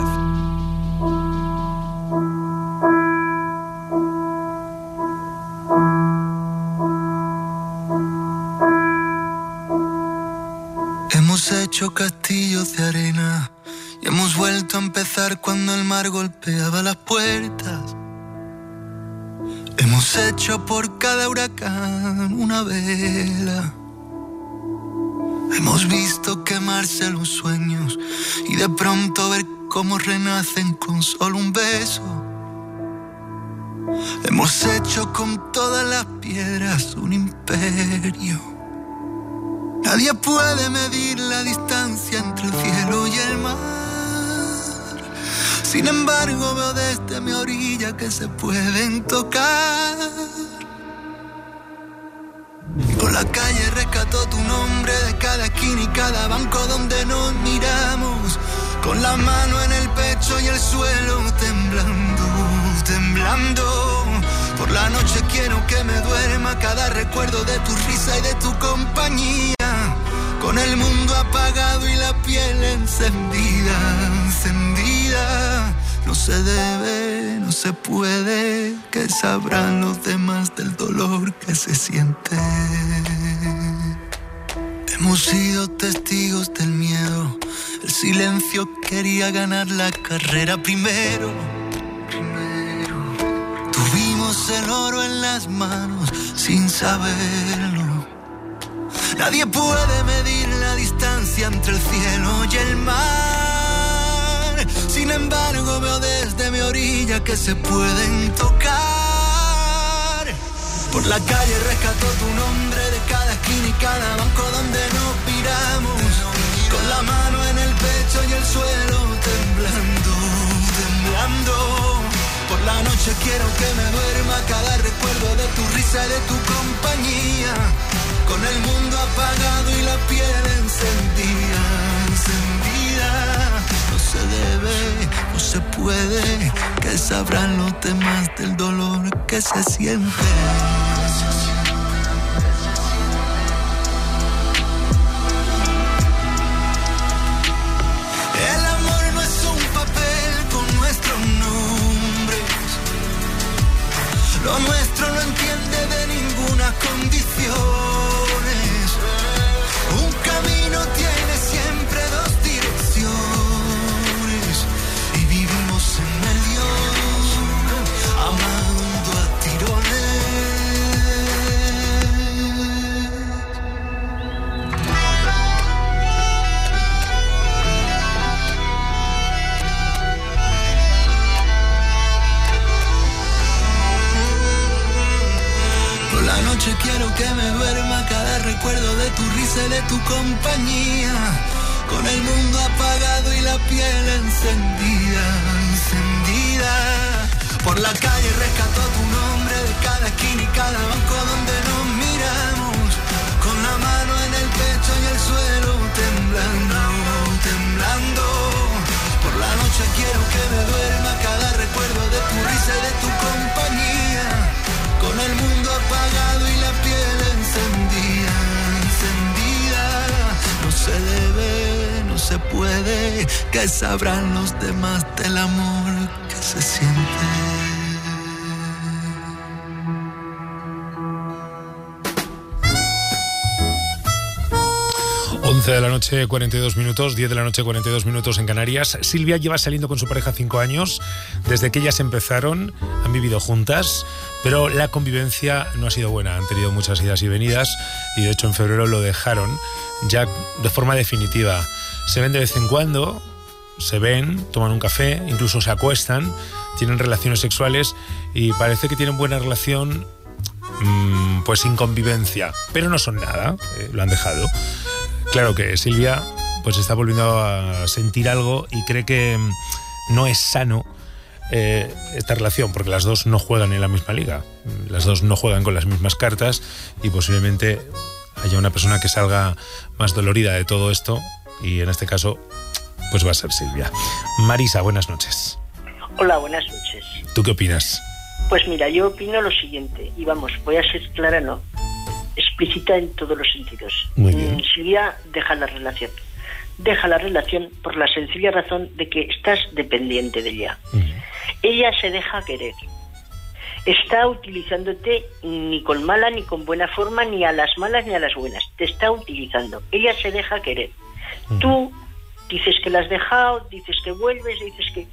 Hemos hecho castillos de arena y hemos vuelto a empezar cuando el mar golpeaba las puertas. Hemos hecho por cada huracán una vela. Hemos visto quemarse los sueños y de pronto ver cómo renacen con solo un beso. Hemos hecho con todas las piedras un imperio. Nadie puede medir la distancia entre el cielo y el mar. Sin embargo, veo desde mi orilla que se pueden tocar. Por la calle rescató tu nombre de cada esquina y cada banco donde nos miramos, con la mano en el pecho y el suelo temblando, temblando. Por la noche quiero que me duerma cada recuerdo de tu risa y de tu compañía, con el mundo apagado y la piel encendida, encendida. No se debe, no se puede, que sabrán los demás del dolor que se siente. Hemos sido testigos del miedo, el silencio quería ganar la carrera primero. Primero. Tuvimos el oro en las manos sin saberlo. Nadie puede medir la distancia entre el cielo y el mar. Sin embargo, veo desde mi orilla que se pueden tocar. Por la calle rescató tu nombre de cada esquina y cada banco donde nos miramos, con la mano en el pecho y el suelo temblando, temblando. Por la noche quiero que me duerma cada recuerdo de tu risa y de tu compañía, con el mundo apagado y la piel encendida, encendida. No se debe, no se puede, que sabrán los demás del dolor que se siente. El amor no es un papel con nuestros nombres, lo nuestro no entiende de ninguna condiciones. Un camino tiene siempre dos direcciones y vivimos en medio, amando a tirones. Por la noche quiero que me duerma cada recuerdo de tu risa y de tu compañía, con el mundo apagado y la piel encendida, encendida. Por la calle rescató tu nombre de cada esquina y cada banco donde nos miramos, con la mano en el pecho y el suelo temblando, temblando. Por la noche quiero que me duerma cada recuerdo de tu risa y de tu compañía, con el mundo apagado y la piel encendida, encendida. No se debe, no se puede, ¿qué sabrán los demás del amor que se siente? once de la noche, cuarenta y dos minutos, diez de la noche, cuarenta y dos minutos en Canarias. Silvia lleva saliendo con su pareja cinco años. Desde que ellas empezaron, han vivido juntas, pero la convivencia no ha sido buena. Han tenido muchas idas y venidas y de hecho en febrero lo dejaron ya de forma definitiva. Se ven de vez en cuando, se ven, toman un café, incluso se acuestan, tienen relaciones sexuales y parece que tienen buena relación, mmm, pues sin convivencia, pero no son nada, eh, lo han dejado. Claro que Silvia pues está volviendo a sentir algo y cree que no es sano eh, esta relación, porque las dos no juegan en la misma liga, las dos no juegan con las mismas cartas y posiblemente haya una persona que salga más dolorida de todo esto y en este caso pues va a ser Silvia. Marisa, buenas noches. Hola, buenas noches. ¿Tú qué opinas? Pues mira, yo opino lo siguiente, y vamos, voy a ser clara, no, explícita en todos los sentidos. Muy bien. Silvia deja la relación. Deja la relación por la sencilla razón de que estás dependiente de ella. Uh-huh. Ella se deja querer. Está utilizándote ni con mala ni con buena forma, ni a las malas ni a las buenas. Te está utilizando. Ella se deja querer. Uh-huh. Tú dices que la has dejado, dices que vuelves, dices que...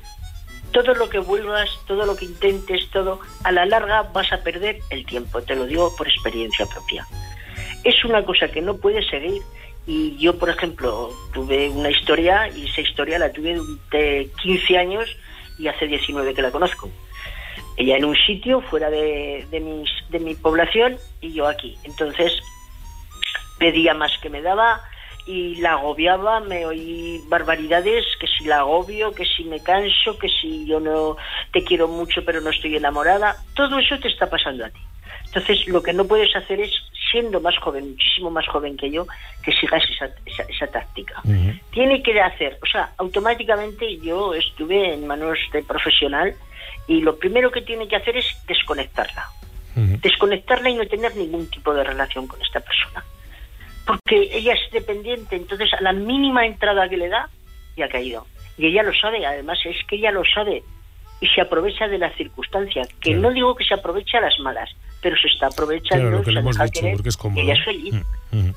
Todo lo que vuelvas, todo lo que intentes, todo, a la larga vas a perder el tiempo, te lo digo por experiencia propia. Es una cosa que no puedes seguir y yo, por ejemplo, tuve una historia y esa historia la tuve de quince años y hace diecinueve que la conozco. Ella en un sitio fuera de, de, mis, de mi población y yo aquí. Entonces pedía más que me daba y la agobiaba, me oí barbaridades, que si la agobio, que si me canso, que si yo no te quiero mucho pero no estoy enamorada. Todo eso te está pasando a ti. Entonces lo que no puedes hacer es, siendo más joven, muchísimo más joven que yo, que sigas esa, esa, esa táctica. Uh-huh. Tiene que hacer, o sea, automáticamente yo estuve en manos de profesional y lo primero que tiene que hacer es desconectarla. Uh-huh. Desconectarla y no tener ningún tipo de relación con esta persona. Porque ella es dependiente, entonces a la mínima entrada que le da, ya ha caído. Y ella lo sabe, además es que ella lo sabe y se aprovecha de la circunstancia, que claro. No digo que se aproveche a las malas, pero se está aprovechando, claro, lo que se le hemos deja dicho, querer, porque es cómodo. Ella es feliz. Mm, mm.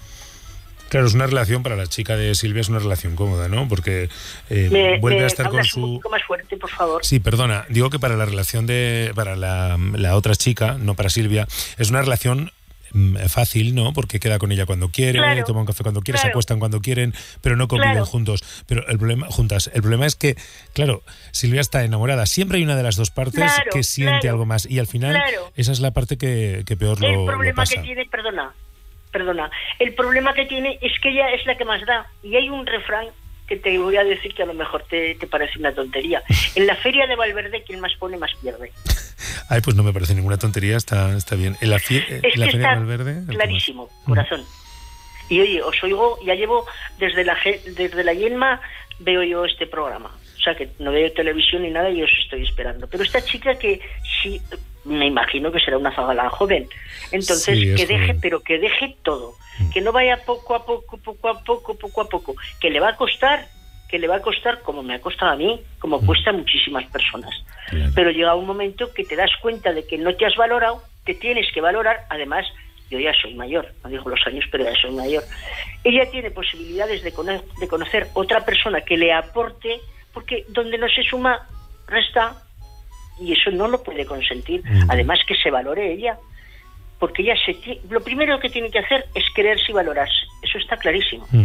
Claro, es una relación, para la chica de Silvia es una relación cómoda, ¿no? Porque eh, me, vuelve me a estar con su... un poco más fuerte, por favor. Sí, perdona, digo que para la relación de... para la, la otra chica, no para Silvia, es una relación fácil, ¿no? Porque queda con ella cuando quiere, claro, toma un café cuando quiere, claro, se acuestan cuando quieren, pero no conviven claro. juntos. Pero el problema, juntas. El problema es que, claro, Silvia está enamorada. Siempre hay una de las dos partes claro, que siente claro, algo más. Y al final, claro. esa es la parte que, que peor el lo, problema lo pasa. que tiene, perdona, perdona. El problema que tiene es que ella es la que más da. Y hay un refrán que te voy a decir que a lo mejor te, te parece una tontería. En la feria de Valverde, quien más pone, más pierde. Ay, pues no me parece ninguna tontería, está, está bien. En la, fie- es en la que feria está de Valverde... clarísimo, corazón. Mm. Y oye, os oigo, ya llevo desde la desde la Yenma, veo yo este programa. O sea, que no veo televisión ni nada y os estoy esperando. Pero esta chica que sí, me imagino que será una zagalán joven. Entonces, sí, que deje, joven. pero que deje todo. Mm. Que no vaya poco a poco, poco a poco, poco a poco. Que le va a costar... que le va a costar como me ha costado a mí, como cuesta a muchísimas personas. Claro. Pero llega un momento que te das cuenta de que no te has valorado, te tienes que valorar. Además, yo ya soy mayor, no digo los años, pero ya soy mayor. Ella tiene posibilidades de, cono- de conocer otra persona que le aporte, porque donde no se suma, resta, y eso no lo puede consentir. Mm. Además, que se valore ella, porque ella se t- lo primero que tiene que hacer es quererse y valorarse. Eso está clarísimo. Mm.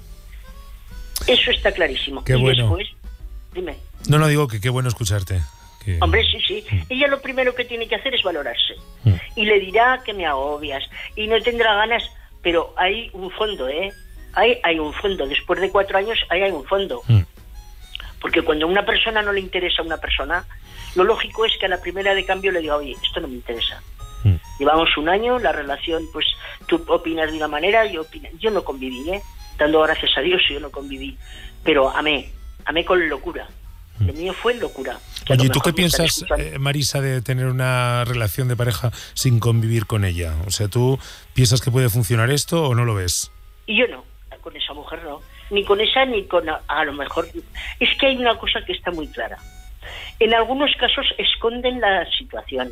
Eso está clarísimo. Qué y bueno. después, dime. No, no, digo que qué bueno escucharte. Que... Hombre, sí, sí. Mm. Ella lo primero que tiene que hacer es valorarse. Mm. Y le dirá que me agobias. Y no tendrá ganas, pero hay un fondo, ¿eh? Hay, hay un fondo. Después de cuatro años, ahí hay un fondo. Mm. Porque cuando a una persona no le interesa a una persona, lo lógico es que a la primera de cambio le diga, oye, esto no me interesa. Mm. Llevamos un año, la relación, pues, tú opinas de una manera, yo opino. Yo no conviví, ¿eh? Dando gracias a Dios, yo no conviví, pero amé, amé con locura. De mí fue locura. Oye, ¿tú qué piensas, eh, Marisa, de tener una relación de pareja sin convivir con ella? O sea, ¿tú piensas que puede funcionar esto o no lo ves? Y yo no, con esa mujer no. ni con esa ni con a, a lo mejor. Es que hay una cosa que está muy clara. En algunos casos esconden la situación.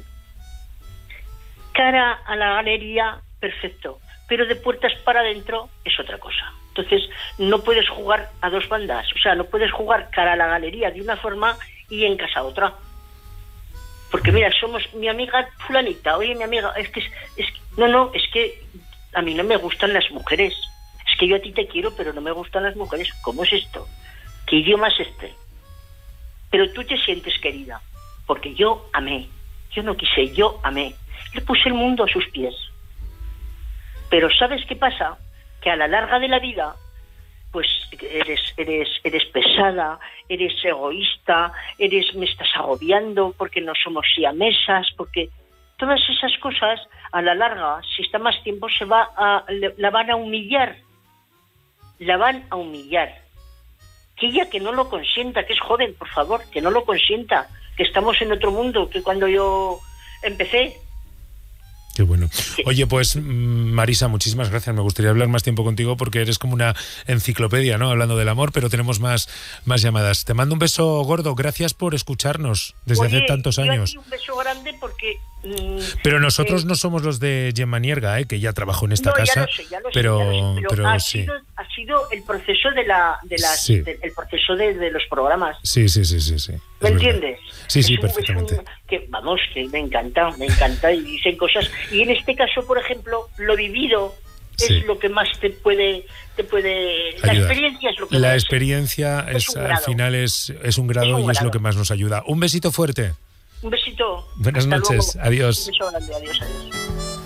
Cara a la galería, perfecto, pero de puertas para adentro es otra cosa. Entonces, no puedes jugar a dos bandas, o sea, no puedes jugar cara a la galería de una forma y en casa otra. Porque mira, somos mi amiga fulanita, oye, mi amiga, es que, es, es no, no, es que a mí no me gustan las mujeres. Es que yo a ti te quiero, pero no me gustan las mujeres. ¿Cómo es esto? ¿Qué idioma es este? Pero tú te sientes querida, porque yo amé. Yo no quise, yo amé. Le puse el mundo a sus pies. Pero ¿sabes qué pasa? Que a la larga de la vida, pues eres, eres, eres pesada, eres egoísta, eres, me estás agobiando porque no somos siamesas, porque todas esas cosas, a la larga, si está más tiempo, se va a, la van a humillar. La van a humillar. Que ella que no lo consienta, que es joven, por favor, que no lo consienta, que estamos en otro mundo, que cuando yo empecé. Qué bueno. Oye, pues Marisa, muchísimas gracias. Me gustaría hablar más tiempo contigo porque eres como una enciclopedia, ¿no? Hablando del amor, pero tenemos más, más llamadas. Te mando un beso gordo. Gracias por escucharnos desde Oye, hace tantos años. Yo un beso grande porque... Mmm, pero nosotros eh, no somos los de Gemma Nierga, ¿eh? Que ya trabajó en esta no, casa. Ya lo sé, ya lo pero, sé, ya lo sé, pero, pero ha, sí. sido, ha sido el proceso de la, de las, Sí. de, el proceso de, de los programas. Sí, sí, sí, sí, sí. ¿Me entiendes? Sí, sí, es un, perfectamente. Es un, que, vamos, que me encanta, me encanta y dicen cosas. Y en este caso, por ejemplo, lo vivido Sí. es lo que más te puede, te puede. Ayudar. La experiencia es lo que La más, experiencia es, es un al grado. final es, es un grado Es un y es grado. lo que más nos ayuda. Un besito fuerte. Un besito. Buenas Hasta noches. luego. Adiós. Un beso grande. Adiós, adiós.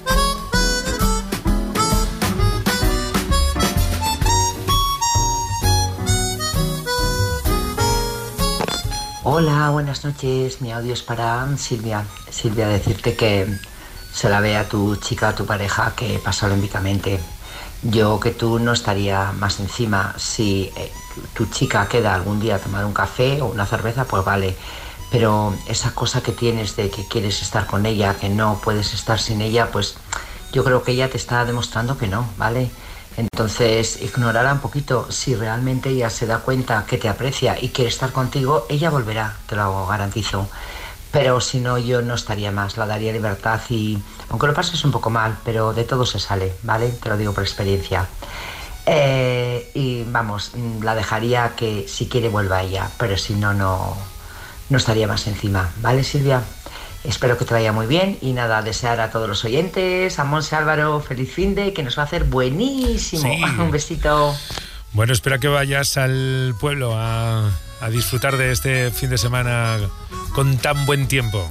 Hola, buenas noches. Mi audio es para Silvia. Silvia, decirte que se la ve a tu chica, a tu pareja, que pasa olímpicamente. Yo que tú no estaría más encima. Si eh, tu chica queda algún día a tomar un café o una cerveza, pues vale. Pero esa cosa que tienes de que quieres estar con ella, que no puedes estar sin ella, pues yo creo que ella te está demostrando que no, ¿vale? Entonces, ignorarla un poquito. Si realmente ella se da cuenta que te aprecia y quiere estar contigo, ella volverá, te lo garantizo. Pero si no, yo no estaría más, la daría libertad y, aunque lo pases un poco mal, pero de todo se sale, ¿vale? Te lo digo por experiencia. Eh, y vamos, la dejaría que si quiere vuelva ella, pero si no, no, no estaría más encima, ¿vale, Silvia? Espero que te vaya muy bien y nada, desear a todos los oyentes, a Monse Álvaro, feliz finde, que nos va a hacer buenísimo. Sí. Un besito. Bueno, espero que vayas al pueblo a, a disfrutar de este fin de semana con tan buen tiempo.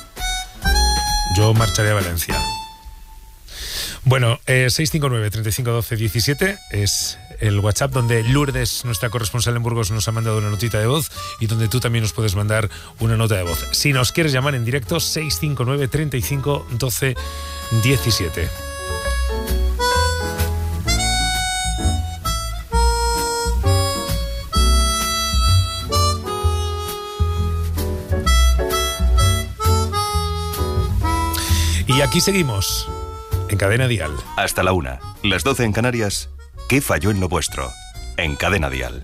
Yo marcharé a Valencia. Bueno, eh, seis cinco nueve, treinta y cinco, doce, diecisiete es el WhatsApp donde Lourdes, nuestra corresponsal en Burgos, nos ha mandado una notita de voz y donde tú también nos puedes mandar una nota de voz. Si nos quieres llamar en directo, seis cinco nueve, treinta y cinco, doce, diecisiete. Y aquí seguimos, en Cadena Dial. Hasta la una, las doce en Canarias. ¿Qué falló en lo vuestro? En Cadena Dial.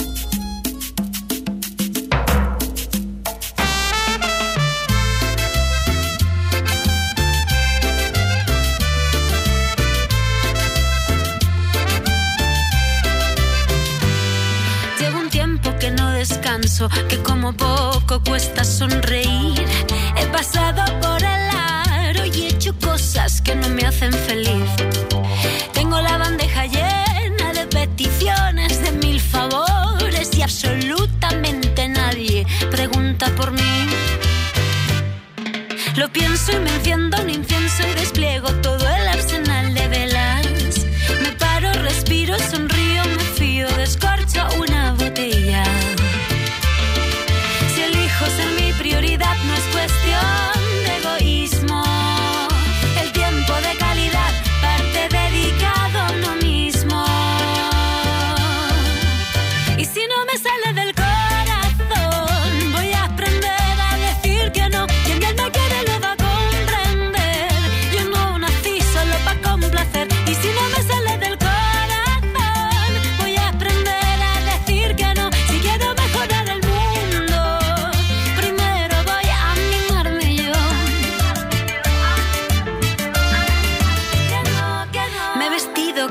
Llevo un tiempo que no descanso, que como poco cuesta sonreír. He pasado por el aro y he hecho cosas que no me hacen feliz. Tengo la bandeja llena de peticiones, de mil favores y absolutamente nadie pregunta por mí. Lo pienso y me enciendo un incienso y despliego todo el arsenal de velas. Me paro, respiro, sonrío, me fío, descorcho una botella. Si elijo ser mi prioridad no es cuestión de egoísmo. El tiempo de calidad parte de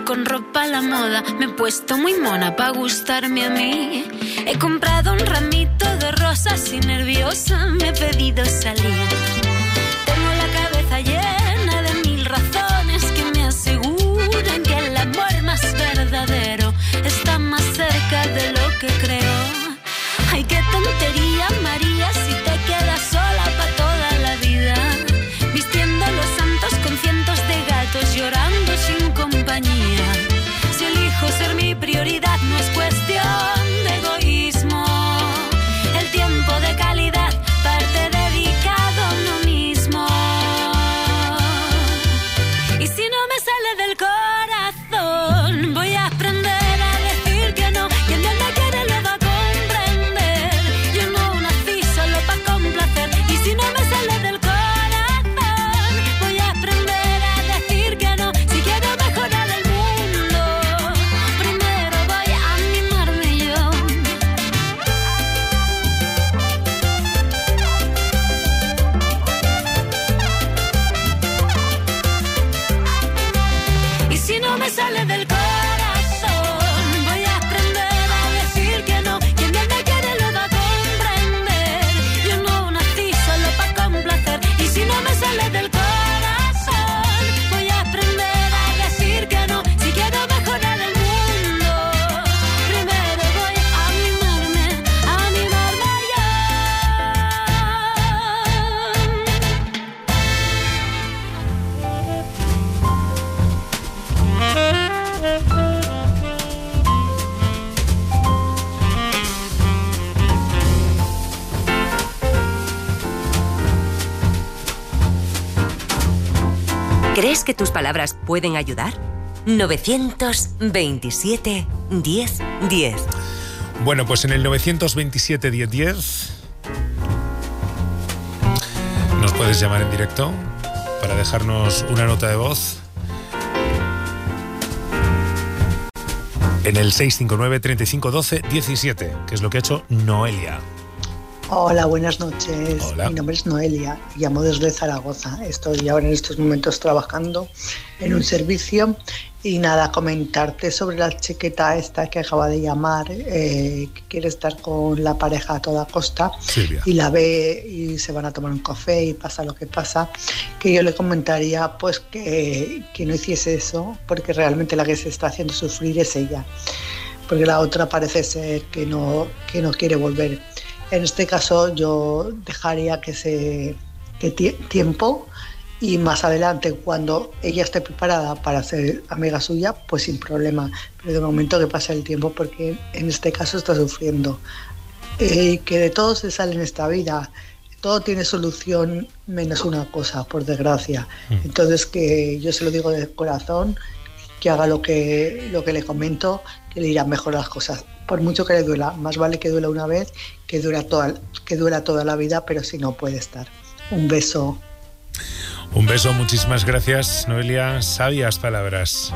con ropa a la moda. Me he puesto muy mona pa' gustarme a mí. He comprado un ramito de rosas y nerviosa me he pedido salir. Tengo la cabeza llena de mil razones que me aseguran que el amor más verdadero está más cerca de lo que creo. Ay, qué tontería, María, si te quedas sola pa' toda la vida, vistiendo los santos con cientos de gatos, llorando sin compañía. Si elijo ser mi prioridad no es cuestión de egoísmo. El tiempo de calidad parte dedicado a uno mismo. Y si no me sale del corazón, voy a aprender a decir que no. Quien Dios me quiere lo va a comprender. Yo no nací solo pa' complacer. Y si no me sale del corazón, voy a aprender a decir que no. Si quiero mejorar el mundo, primero voy a animarme yo. Y si no me sale del corazón, voy a aprender a decir que no. Quien Dios me quiere lo va a comprender. Yo no nací solo pa' complacer. Y si no me sale del corazón, voy a aprender a decir que no. Si quiero mejorar el mundo, primero voy a animarme, animarme yo. ¿Crees que tus palabras pueden ayudar? novecientos veintisiete, diez, diez. Bueno, pues en el novecientos veintisiete, diez, diez nos puedes llamar en directo para dejarnos una nota de voz en el seis cinco nueve, treinta y cinco, doce, diecisiete, que es lo que ha hecho Noelia. Hola, buenas noches. Hola. Mi nombre es Noelia, llamo desde Zaragoza. Estoy ahora en estos momentos trabajando en un servicio y nada, comentarte sobre la chiqueta esta que acaba de llamar, eh, que quiere estar con la pareja a toda costa. Silvia. Y la ve y se van a tomar un café y pasa lo que pasa, que yo le comentaría pues que, que no hiciese eso, porque realmente la que se está haciendo sufrir es ella, porque la otra parece ser que no, que no quiere volver. En este caso yo dejaría que se que tie, tiempo y más adelante cuando ella esté preparada para ser amiga suya, pues sin problema, pero de momento que pase el tiempo porque en este caso está sufriendo. Eh, que de todo se sale en esta vida, todo tiene solución menos una cosa, por desgracia. Entonces que yo se lo digo de corazón, que haga lo que, lo que le comento, que le irán mejor las cosas. Por mucho que le duela, más vale que duela una vez que dura toda, que dura toda la vida, pero si no puede estar. Un beso. Un beso, muchísimas gracias, Noelia. Sabias palabras.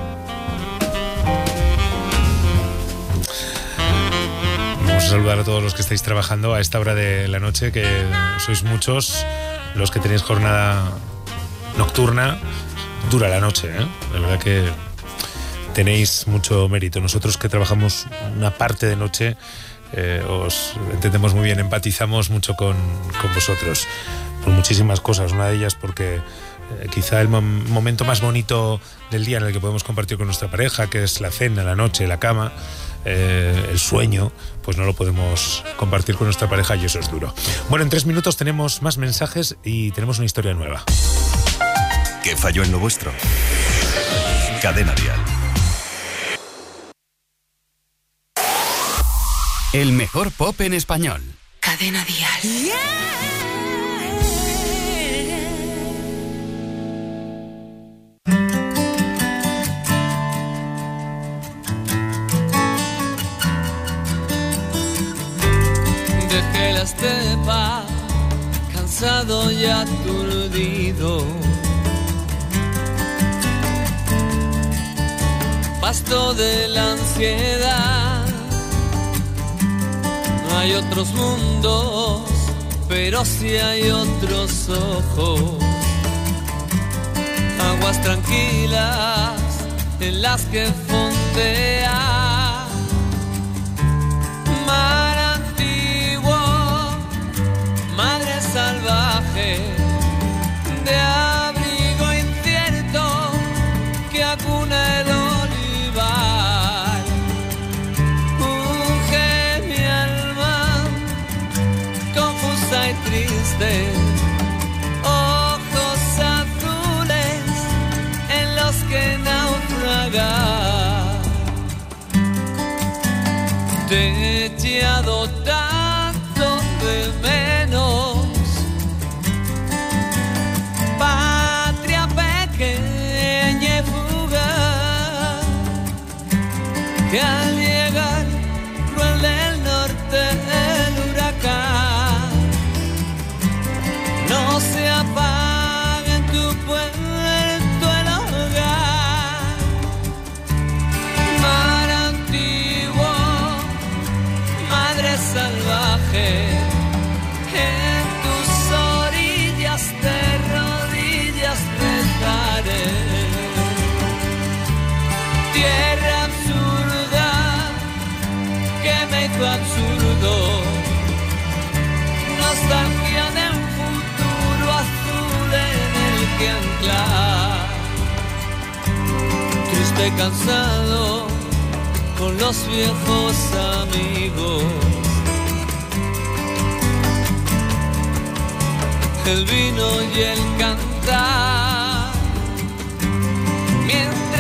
Vamos a saludar a todos los que estáis trabajando a esta hora de la noche, que sois muchos los que tenéis jornada nocturna. Dura la noche, ¿eh? La verdad que tenéis mucho mérito. Nosotros que trabajamos una parte de noche, eh, os entendemos muy bien, empatizamos mucho con, con vosotros por muchísimas cosas. Una de ellas porque eh, quizá el mom- momento más bonito del día en el que podemos compartir con nuestra pareja, que es la cena, la noche, la cama, eh, el sueño, pues no lo podemos compartir con nuestra pareja y eso es duro. Bueno, en tres minutos tenemos más mensajes y tenemos una historia nueva. ¿Qué falló en lo vuestro? Cadena Dial. El mejor pop en español. Cadena Dial. Dejé la estepa, cansado y aturdido. Pasto de la ansiedad. No hay otros mundos, pero sí hay otros ojos. Aguas tranquilas en las que fondea mar antiguo, madre salvaje de abrigo incierto que acuna el olivar. Unge mi alma confusa y triste, ojos azules en los que naufragar. Te he echado tanto de menos, patria pequeña y fugaz, que al llegar cruel del norte el huracán no se apaga en tu puerto el hogar. Mar antiguo, madre salvaje, en tus orillas de rodillas rezaré. Tierra absurda que me hizo absurdo, nostalgia de un futuro azul en el que anclar. Triste y cansado con los viejos amigos, el vino y el cantar, mientras